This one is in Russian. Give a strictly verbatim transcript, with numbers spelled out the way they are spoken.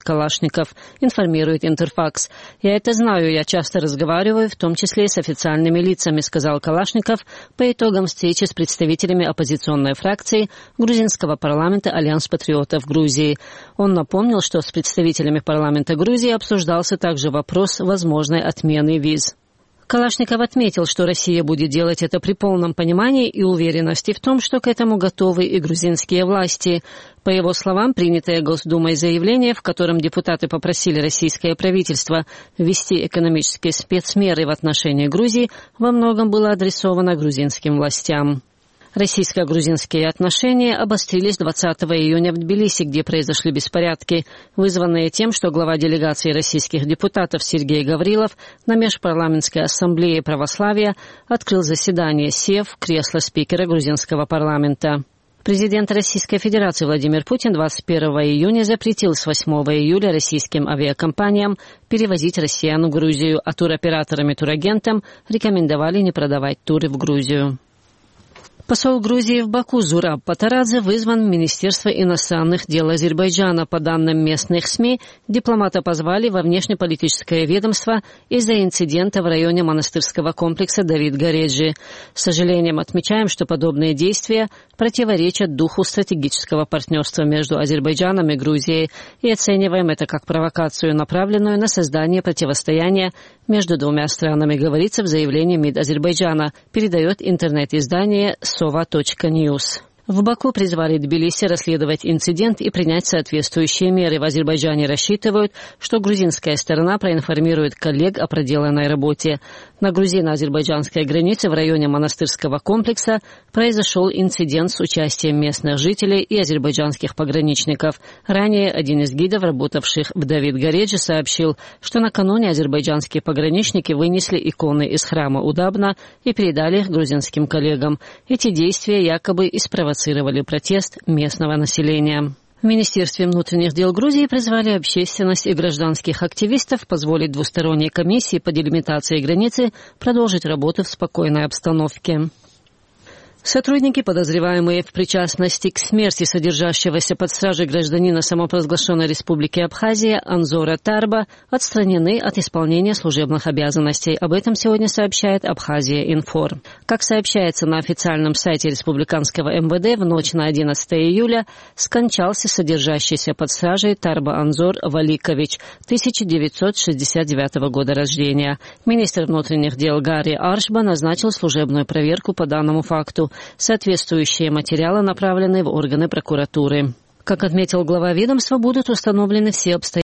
Калашников, информирует Интерфакс. «Я это знаю, я часто разговариваю, в том числе и с официальными лицами», сказал Калашников по итогам встречи с представителями оппозиционной фракции грузинского парламента «Альянс патриотов Грузии». Он напомнил, что с представителями парламента Грузии обсуждался также вопрос возможной отмены виз. Калашников отметил, что Россия будет делать это при полном понимании и уверенности в том, что к этому готовы и грузинские власти. По его словам, принятое Госдумой заявление, в котором депутаты попросили российское правительство ввести экономические спецмеры в отношении Грузии, во многом было адресовано грузинским властям. Российско-грузинские отношения обострились двадцатого июня в Тбилиси, где произошли беспорядки, вызванные тем, что глава делегации российских депутатов Сергей Гаврилов на Межпарламентской ассамблее православия открыл заседание, сев в кресло спикера грузинского парламента. Президент Российской Федерации Владимир Путин двадцать первого июня запретил с восьмого июля российским авиакомпаниям перевозить россиян в Грузию, а туроператорам и турагентам рекомендовали не продавать туры в Грузию. Посол Грузии в Баку Зураб Патарадзе вызван в Министерство иностранных дел Азербайджана. По данным местных СМИ, дипломата позвали во внешнеполитическое ведомство из-за инцидента в районе монастырского комплекса Давид Гореджи. С сожалением отмечаем, что подобные действия противоречат духу стратегического партнерства между Азербайджаном и Грузией и оцениваем это как провокацию, направленную на создание противостояния между двумя странами, говорится в заявлении МИД Азербайджана, передает интернет-издание сова точка ньюс. В Баку призвали Тбилиси расследовать инцидент и принять соответствующие меры. В Азербайджане рассчитывают, что грузинская сторона проинформирует коллег о проделанной работе. На грузино-азербайджанской границе в районе монастырского комплекса произошел инцидент с участием местных жителей и азербайджанских пограничников. Ранее один из гидов, работавших в Давид Гореджи, сообщил, что накануне азербайджанские пограничники вынесли иконы из храма Удабна и передали их грузинским коллегам. Эти действия якобы и спровоцировали протест местного населения. В Министерстве внутренних дел Грузии призвали общественность и гражданских активистов позволить двусторонней комиссии по делимитации границы продолжить работу в спокойной обстановке. Сотрудники, подозреваемые в причастности к смерти содержащегося под стражей гражданина самопровозглашенной Республики Абхазия Анзора Тарба, отстранены от исполнения служебных обязанностей. Об этом сегодня сообщает Абхазия Информ. Как сообщается на официальном сайте республиканского эм вэ дэ, в ночь на одиннадцатое июля скончался содержащийся под стражей Тарба Анзор Валикович, тысяча девятьсот шестьдесят девятого года рождения. Министр внутренних дел Гарри Аршба назначил служебную проверку по данному факту. Соответствующие материалы направлены в органы прокуратуры. Как отметил глава ведомства, будут установлены все обстоятельства